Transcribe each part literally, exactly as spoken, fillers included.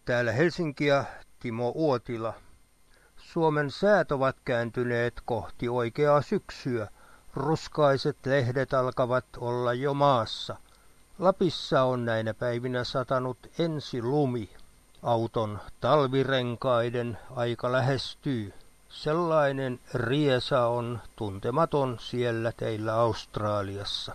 Täällä Helsinki ja Timo Uotila. Suomen säät ovat kääntyneet kohti oikeaa syksyä. Ruskaiset lehdet alkavat olla jo maassa. Lapissa on näinä päivinä satanut ensi lumi. Auton talvirenkaiden aika lähestyy. Sellainen riesa on tuntematon siellä teillä Australiassa.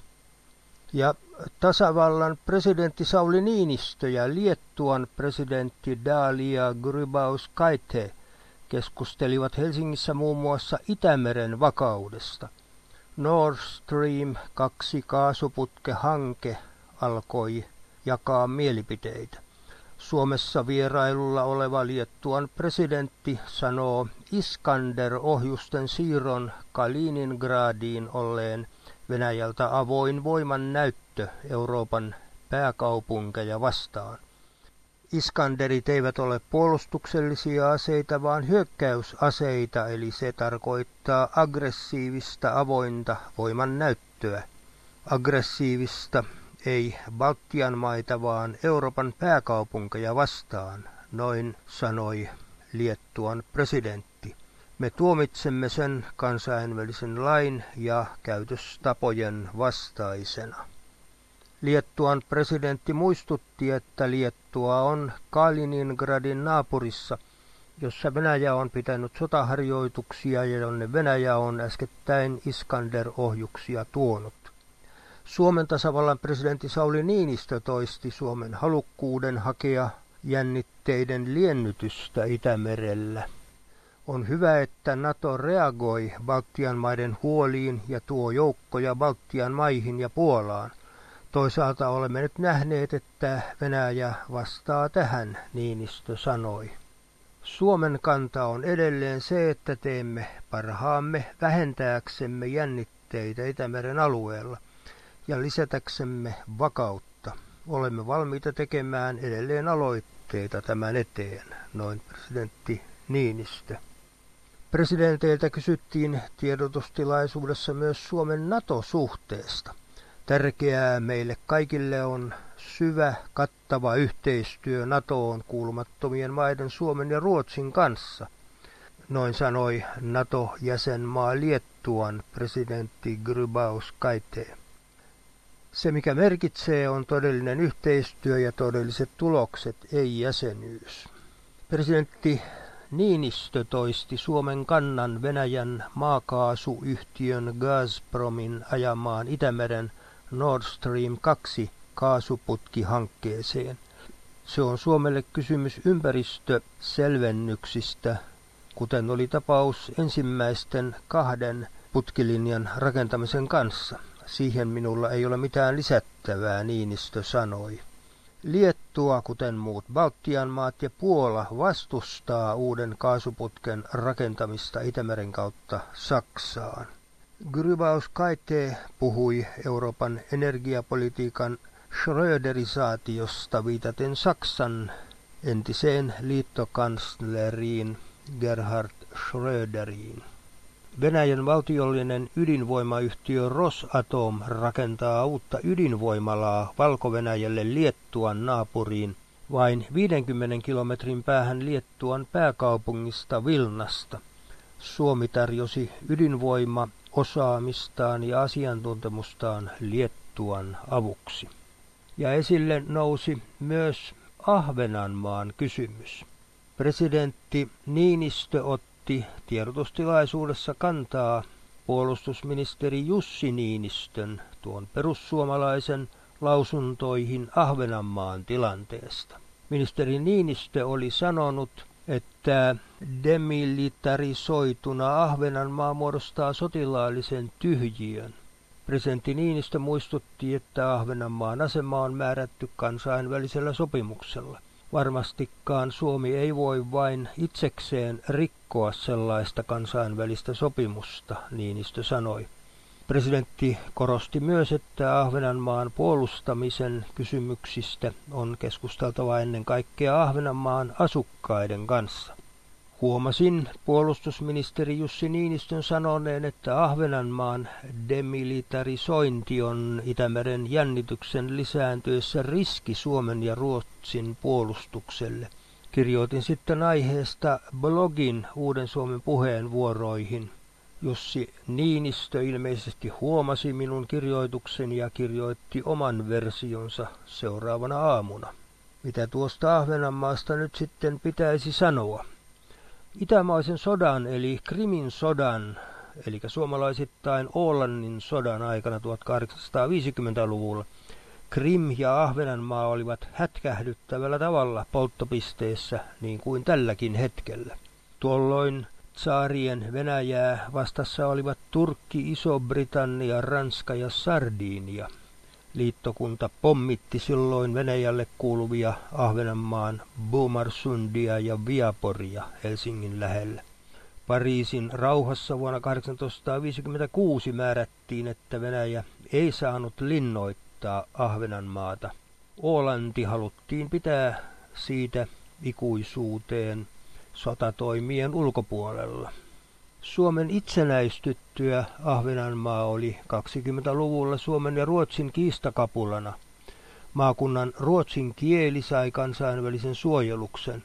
Ja tasavallan presidentti Sauli Niinistö ja Liettuan presidentti Dalia Grybauskaite keskustelivat Helsingissä muun muassa Itämeren vakaudesta. Nord Stream kaksi kaasuputkehanke alkoi jakaa mielipiteitä. Suomessa vierailulla oleva Liettuan presidentti sanoo Iskander-ohjusten siirron Kaliningradiin olleen Venäjältä avoin voiman näyttö Euroopan pääkaupunkeja vastaan. Iskanderit eivät ole puolustuksellisia aseita, vaan hyökkäysaseita, eli se tarkoittaa aggressiivista avointa voiman näyttöä. Aggressiivista ei Baltian maita, vaan Euroopan pääkaupunkeja vastaan, noin sanoi Liettuan presidentti. Me tuomitsemme sen kansainvälisen lain ja käytöstapojen vastaisena. Liettuan presidentti muistutti, että Liettua on Kaliningradin naapurissa, jossa Venäjä on pitänyt sotaharjoituksia ja jonne Venäjä on äskettäin Iskander-ohjuksia tuonut. Suomen tasavallan presidentti Sauli Niinistö toisti Suomen halukkuuden hakea jännitteiden liennytystä Itämerellä. On hyvä, että NATO reagoi Baltian maiden huoliin ja tuo joukkoja Baltian maihin ja Puolaan. Toisaalta olemme nyt nähneet, että Venäjä vastaa tähän, Niinistö sanoi. Suomen kanta on edelleen se, että teemme parhaamme vähentääksemme jännitteitä Itämeren alueella ja lisätäksemme vakautta. Olemme valmiita tekemään edelleen aloitteita tämän eteen, noin presidentti Niinistö. Presidenteiltä kysyttiin tiedotustilaisuudessa myös Suomen NATO-suhteesta. Tärkeää meille kaikille on syvä, kattava yhteistyö NATOon kuulumattomien maiden Suomen ja Ruotsin kanssa. Noin sanoi NATO-jäsenmaa Liettuan presidentti Grybauskaite. Se, mikä merkitsee, on todellinen yhteistyö ja todelliset tulokset, ei jäsenyys. Presidentti Niinistö toisti Suomen kannan Venäjän maakaasuyhtiön Gazpromin ajamaan Itämeren Nord Stream kaksi kaasuputkihankkeeseen. Se on Suomelle kysymys ympäristöselvennyksistä, kuten oli tapaus ensimmäisten kahden putkilinjan rakentamisen kanssa. Siihen minulla ei ole mitään lisättävää, Niinistö sanoi. Liettua, kuten muut Baltian maat ja Puola, vastustaa uuden kaasuputken rakentamista Itämeren kautta Saksaan. Grybauskaite puhui Euroopan energiapolitiikan Schröderisaatiosta viitaten Saksan entiseen liittokansleriin Gerhard Schröderiin. Venäjän valtiollinen ydinvoimayhtiö Rosatom rakentaa uutta ydinvoimalaa Valko-Venäjälle Liettuan naapuriin vain viidenkymmenen kilometrin päähän Liettuan pääkaupungista Vilnasta. Suomi tarjosi ydinvoimaosaamistaan ja asiantuntemustaan Liettuan avuksi. Ja esille nousi myös Ahvenanmaan kysymys. Presidentti Niinistö otti tiedotustilaisuudessa kantaa puolustusministeri Jussi Niinistön, tuon perussuomalaisen, lausuntoihin Ahvenanmaan tilanteesta. Ministeri Niinistö oli sanonut, että demilitarisoituna Ahvenanmaa muodostaa sotilaallisen tyhjiön. Presidentti Niinistö muistutti, että Ahvenanmaan asema on määrätty kansainvälisellä sopimuksella. Varmastikaan Suomi ei voi vain itsekseen rikkoa sellaista kansainvälistä sopimusta, Niinistö sanoi. Presidentti korosti myös, että Ahvenanmaan puolustamisen kysymyksistä on keskusteltava ennen kaikkea Ahvenanmaan asukkaiden kanssa. Huomasin puolustusministeri Jussi Niinistön sanoneen, että Ahvenanmaan demilitarisointi on Itämeren jännityksen lisääntyessä riski Suomen ja Ruotsin puolustukselle. Kirjoitin sitten aiheesta blogin Uuden Suomen puheenvuoroihin. Jussi Niinistö ilmeisesti huomasi minun kirjoitukseni ja kirjoitti oman versionsa seuraavana aamuna. Mitä tuosta Ahvenanmaasta nyt sitten pitäisi sanoa? Itämaisen sodan eli Krimin sodan, eli suomalaisittain Ålannin sodan aikana tuhatkahdeksansataaviisikymmentäluvulla, Krim ja Ahvenanmaa olivat hätkähdyttävällä tavalla polttopisteessä niin kuin tälläkin hetkellä. Tuolloin tsaarien Venäjää vastassa olivat Turkki, Iso-Britannia, Ranska ja Sardinia. Liittokunta pommitti silloin Venäjälle kuuluvia Ahvenanmaan Bomarsundia ja Viaporia Helsingin lähellä. Pariisin rauhassa vuonna tuhatkahdeksansataaviisikymmentäkuusi määrättiin, että Venäjä ei saanut linnoittaa Ahvenanmaata. Ålanti haluttiin pitää siitä ikuisuuteen sotatoimien ulkopuolella. Suomen itsenäistyttyä Ahvenanmaa oli kaksikymmentäluvulla Suomen ja Ruotsin kiistakapulana. Maakunnan ruotsin kieli sai kansainvälisen suojeluksen,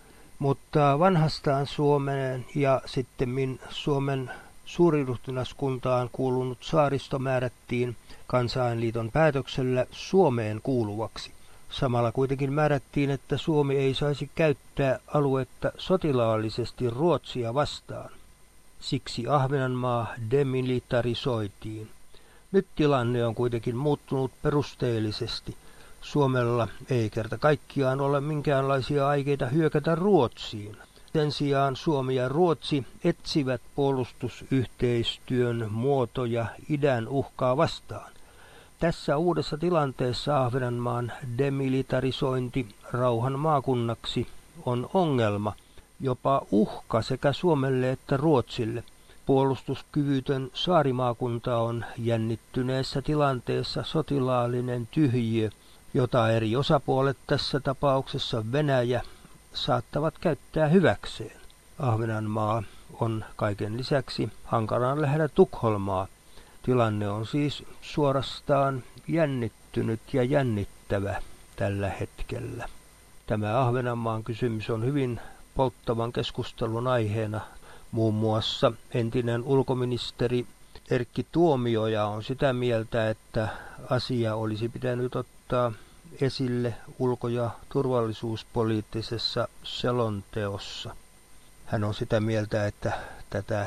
mutta vanhastaan Suomeen ja sittemmin Suomen suuriruhtinaskuntaan kuulunut saaristo määrättiin Kansainliiton päätöksellä Suomeen kuuluvaksi. Samalla kuitenkin määrättiin, että Suomi ei saisi käyttää aluetta sotilaallisesti Ruotsia vastaan. Siksi Ahvenanmaa demilitarisoitiin. Nyt tilanne on kuitenkin muuttunut perusteellisesti. Suomella ei kerta kaikkiaan ole minkäänlaisia aikeita hyökätä Ruotsiin. Sen sijaan Suomi ja Ruotsi etsivät puolustusyhteistyön muotoja idän uhkaa vastaan. Tässä uudessa tilanteessa Ahvenanmaan demilitarisointi rauhan maakunnaksi on ongelma, jopa uhka sekä Suomelle että Ruotsille. Puolustuskyvytön saarimaakunta on jännittyneessä tilanteessa sotilaallinen tyhjiö, jota eri osapuolet, tässä tapauksessa Venäjä, saattavat käyttää hyväkseen. Ahvenanmaa on kaiken lisäksi hankalan lähellä Tukholmaa. Tilanne on siis suorastaan jännittynyt ja jännittävä tällä hetkellä. Tämä Ahvenanmaan kysymys on hyvin polttavan keskustelun aiheena. Muun muassa entinen ulkoministeri Erkki Tuomioja on sitä mieltä, että asia olisi pitänyt ottaa esille ulko- ja turvallisuuspoliittisessa selonteossa. Hän on sitä mieltä, että tätä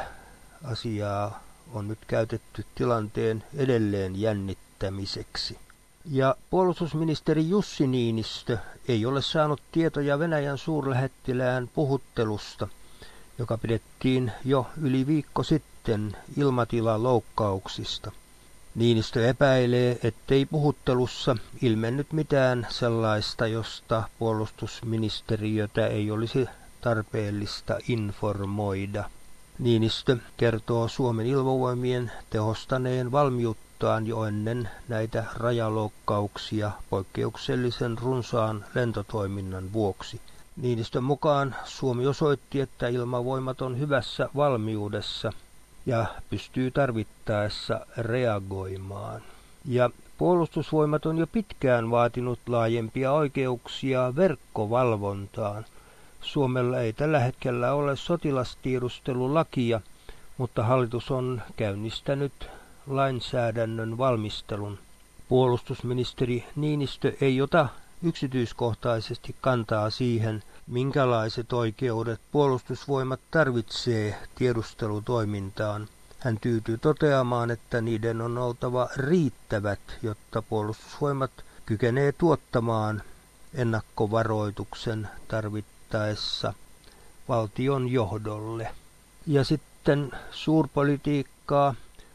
asiaa on nyt käytetty tilanteen edelleen jännittämiseksi. Ja puolustusministeri Jussi Niinistö ei ole saanut tietoja Venäjän suurlähettilään puhuttelusta, joka pidettiin jo yli viikko sitten ilmatilaloukkauksista. Niinistö epäilee, ettei puhuttelussa ilmennyt mitään sellaista, josta puolustusministeriötä ei olisi tarpeellista informoida. Niinistö kertoo Suomen ilmavoimien tehostaneen valmiuttaan jo ennen näitä rajaloukkauksia poikkeuksellisen runsaan lentotoiminnan vuoksi. Niinistön mukaan Suomi osoitti, että ilmavoimat on hyvässä valmiudessa ja pystyy tarvittaessa reagoimaan. Ja puolustusvoimat on jo pitkään vaatinut laajempia oikeuksia verkkovalvontaan. Suomella ei tällä hetkellä ole sotilastiedustelulakia, mutta hallitus on käynnistänyt lainsäädännön valmistelun. Puolustusministeri Niinistö ei ota yksityiskohtaisesti kantaa siihen, minkälaiset oikeudet puolustusvoimat tarvitsee tiedustelutoimintaan. Hän tyytyy toteamaan, että niiden on oltava riittävät, jotta puolustusvoimat kykenee tuottamaan ennakkovaroituksen tarvittaessa valtion johdolle. Ja sitten suurpolitiikkaa.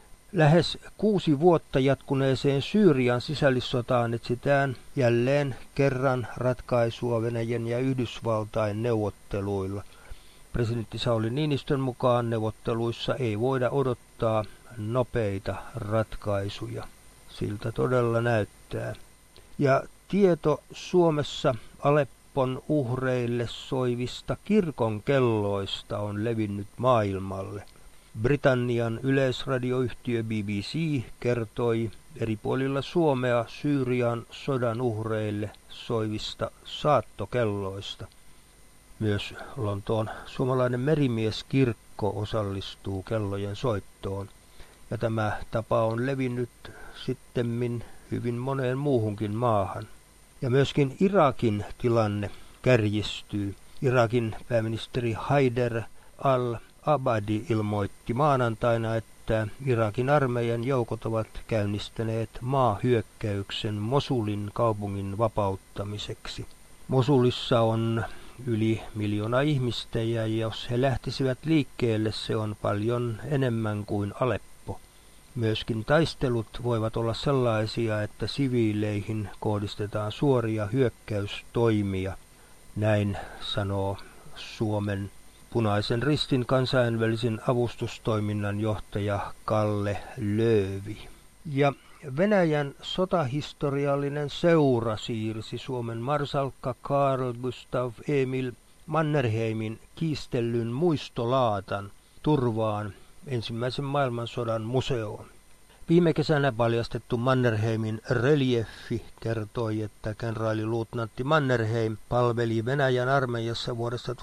Lähes kuusi vuotta jatkuneeseen Syyrian sisällissotaan etsitään jälleen kerran ratkaisua Venäjän ja Yhdysvaltain neuvotteluilla. Presidentti Sauli Niinistön mukaan neuvotteluissa ei voida odottaa nopeita ratkaisuja. Siltä todella näyttää. Ja tieto Suomessa Aleppon uhreille soivista kirkonkelloista on levinnyt maailmalle. Britannian yleisradioyhtiö B B C kertoi eri puolilla Suomea Syyrian sodan uhreille soivista saattokelloista. Myös Lontoon suomalainen merimieskirkko osallistuu kellojen soittoon. Ja tämä tapa on levinnyt sittemmin hyvin moneen muuhunkin maahan. Ja myöskin Irakin tilanne kärjistyy. Irakin pääministeri Haider al-Abadi ilmoitti maanantaina, että Irakin armeijan joukot ovat käynnistäneet maahyökkäyksen Mosulin kaupungin vapauttamiseksi. Mosulissa on yli miljoona ihmistä ja jos he lähtisivät liikkeelle, se on paljon enemmän kuin Aleppo. Myöskin taistelut voivat olla sellaisia, että siviileihin kohdistetaan suoria hyökkäystoimia. Näin sanoo Suomen Punaisen Ristin kansainvälisen avustustoiminnan johtaja Kalle Löövi. Ja Venäjän sotahistoriallinen seura siirsi Suomen marsalkka Carl Gustav Emil Mannerheimin kiistellyn muistolaatan turvaan ensimmäisen maailmansodan museoon. Viime kesänä paljastettu Mannerheimin relieffi kertoi, että kenraaliluutnantti Mannerheim palveli Venäjän armeijassa vuodesta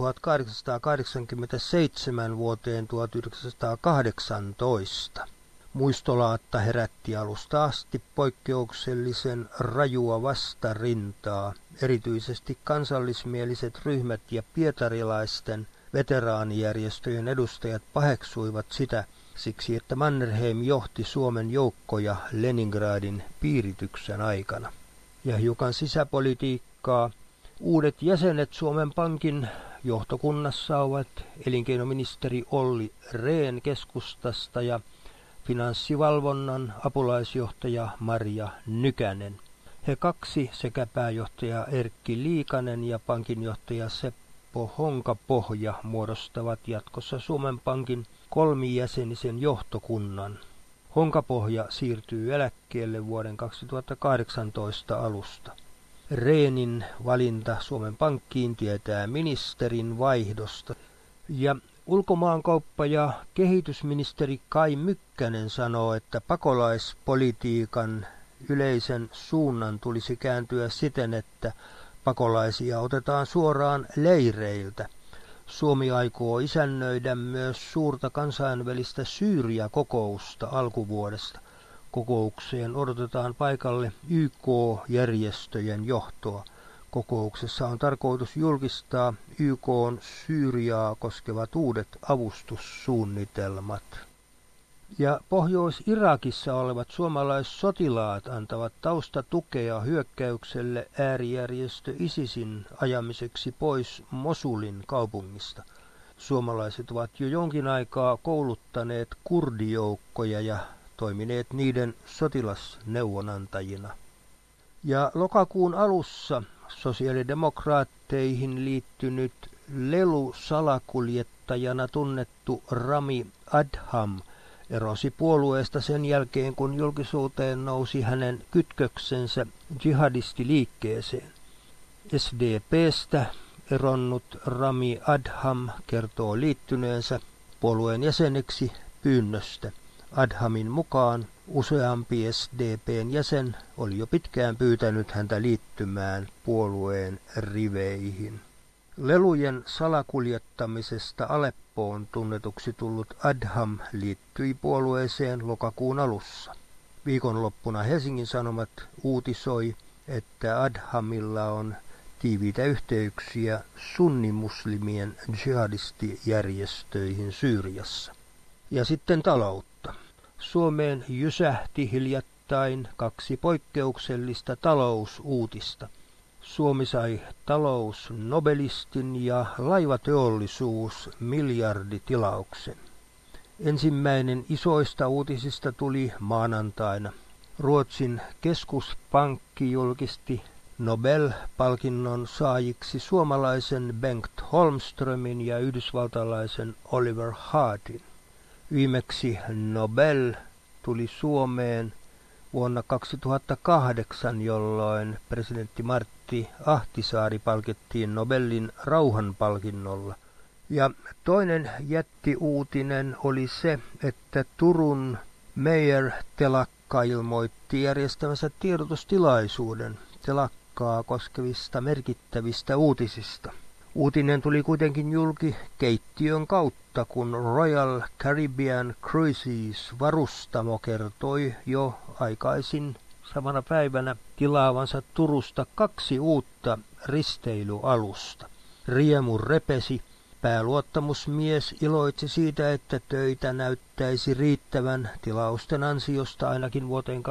tuhatkahdeksansataakahdeksankymmentäseitsemän vuoteen tuhatyhdeksänsataakahdeksantoista. Muistolaatta herätti alusta asti poikkeuksellisen rajua vastarintaa. Erityisesti kansallismieliset ryhmät ja pietarilaisten veteraanijärjestöjen edustajat paheksuivat sitä siksi, että Mannerheim johti Suomen joukkoja Leningradin piirityksen aikana. Ja hiukan sisäpolitiikkaa. Uudet jäsenet Suomen Pankin johtokunnassa ovat elinkeinoministeri Olli Rehn keskustasta ja Finanssivalvonnan apulaisjohtaja Marja Nykänen. He kaksi sekä pääjohtaja Erkki Liikanen ja pankinjohtaja Seppo Honkapohja muodostavat jatkossa Suomen Pankin kolmijäsenisen johtokunnan. Honkapohja siirtyy eläkkeelle vuoden kaksituhattakahdeksantoista alusta. Rehnin valinta Suomen Pankkiin tietää ministerin vaihdosta. Ja ulkomaankauppa- ja kehitysministeri Kai Mykkänen sanoo, että pakolaispolitiikan yleisen suunnan tulisi kääntyä siten, että pakolaisia otetaan suoraan leireiltä. Suomi aikoo isännöidä myös suurta kansainvälistä Syyria-kokousta alkuvuodesta. Kokoukseen odotetaan paikalle Y K-järjestöjen johtoa. Kokouksessa on tarkoitus julkistaa Y K:n Syyriaa koskevat uudet avustussuunnitelmat. Ja Pohjois-Irakissa olevat suomalaissotilaat antavat taustatukea hyökkäykselle äärijärjestö ISISin ajamiseksi pois Mosulin kaupungista. Suomalaiset ovat jo jonkin aikaa kouluttaneet kurdijoukkoja ja toimineet niiden sotilasneuvonantajina. Ja lokakuun alussa sosiaalidemokraatteihin liittynyt lelusalakuljettajana tunnettu Rami Adham erosi puolueesta sen jälkeen, kun julkisuuteen nousi hänen kytköksensä jihadistiliikkeeseen. S D P:stä eronnut Rami Adham kertoo liittyneensä puolueen jäseneksi pyynnöstä. Adhamin mukaan useampi S D P:n jäsen oli jo pitkään pyytänyt häntä liittymään puolueen riveihin. Lelujen salakuljettamisesta Aleppoon tunnetuksi tullut Adham liittyi puolueeseen lokakuun alussa. Viikonloppuna Helsingin Sanomat uutisoi, että Adhamilla on tiiviitä yhteyksiä sunnimuslimien jihadistijärjestöihin Syyriassa. Ja sitten taloutta. Suomeen jysähti hiljattain kaksi poikkeuksellista talousuutista. Suomi sai talousnobelistin ja laivateollisuus miljarditilauksen. Ensimmäinen isoista uutisista tuli maanantaina. Ruotsin keskuspankki julkisti Nobel-palkinnon saajiksi suomalaisen Bengt Holmströmin ja yhdysvaltalaisen Oliver Hardin. Viimeksi Nobel tuli Suomeen vuonna kaksituhattakahdeksan, jolloin presidentti Martti Ahtisaari palkittiin Nobelin rauhanpalkinnolla. Ja toinen jättiuutinen oli se, että Turun Meyer-telakka ilmoitti järjestämänsä tiedotustilaisuuden telakkaa koskevista merkittävistä uutisista. Uutinen tuli kuitenkin julki keittiön kautta, kun Royal Caribbean Cruises -varustamo kertoi jo aikaisin samana päivänä tilaavansa Turusta kaksi uutta risteilyalusta. Riemu repesi. Pääluottamusmies iloitsi siitä, että töitä näyttäisi riittävän tilausten ansiosta ainakin vuoteen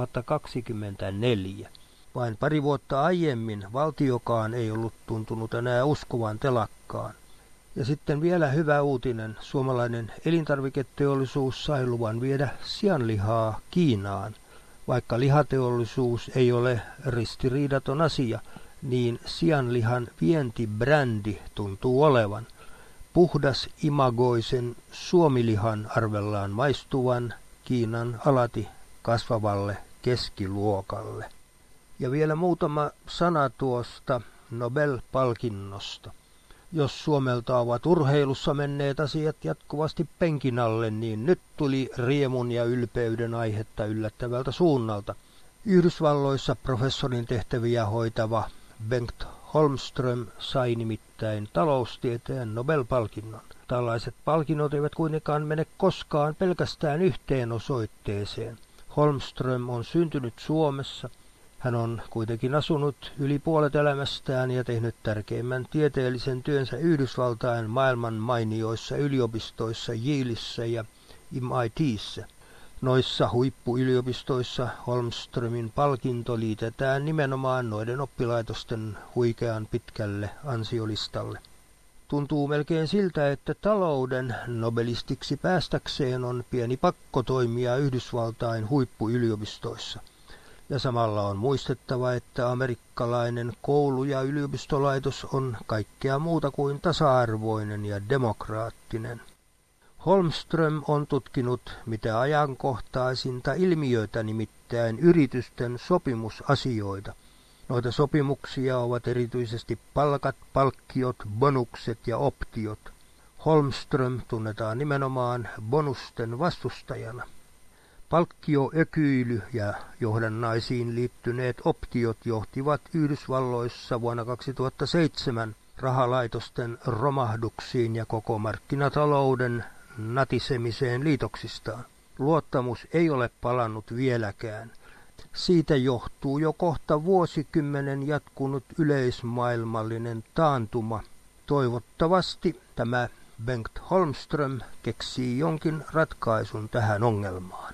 kaksituhattakaksikymmentäneljä. Vain pari vuotta aiemmin valtiokaan ei ollut tuntunut enää uskovan telakkaan. Ja sitten vielä hyvä uutinen. Suomalainen elintarviketeollisuus sai luvan viedä sianlihaa Kiinaan. Vaikka lihateollisuus ei ole ristiriidaton asia, niin sianlihan vientibrändi tuntuu olevan. Puhdas imagoisen suomilihan arvellaan maistuvan Kiinan alati kasvavalle keskiluokalle. Ja vielä muutama sana tuosta Nobel-palkinnosta. Jos Suomelta ovat urheilussa menneet asiat jatkuvasti penkin alle, niin nyt tuli riemun ja ylpeyden aihetta yllättävältä suunnalta. Yhdysvalloissa professorin tehtäviä hoitava Bengt Holmström sai nimittäin taloustieteen Nobel-palkinnon. Tällaiset palkinnot eivät kuitenkaan mene koskaan pelkästään yhteen osoitteeseen. Holmström on syntynyt Suomessa. Hän on kuitenkin asunut yli puolet elämästään ja tehnyt tärkeimmän tieteellisen työnsä Yhdysvaltain maailman mainioissa yliopistoissa Yalessa ja M I T:ssä. Noissa huippuyliopistoissa Holmströmin palkinto liitetään nimenomaan noiden oppilaitosten huikean pitkälle ansiolistalle. Tuntuu melkein siltä, että talouden nobelistiksi päästäkseen on pieni pakko toimia Yhdysvaltain huippuyliopistoissa. Ja samalla on muistettava, että amerikkalainen koulu- ja yliopistolaitos on kaikkea muuta kuin tasa-arvoinen ja demokraattinen. Holmström on tutkinut mitä ajankohtaisinta ilmiöitä, nimittäin yritysten sopimusasioita. Noita sopimuksia ovat erityisesti palkat, palkkiot, bonukset ja optiot. Holmström tunnetaan nimenomaan bonusten vastustajana. Palkkioökyily ja johdannaisiin liittyneet optiot johtivat Yhdysvalloissa vuonna kaksituhattaseitsemän rahalaitosten romahduksiin ja koko markkinatalouden natisemiseen liitoksistaan. Luottamus ei ole palannut vieläkään. Siitä johtuu jo kohta vuosikymmenen jatkunut yleismaailmallinen taantuma. Toivottavasti tämä Bengt Holmström keksii jonkin ratkaisun tähän ongelmaan.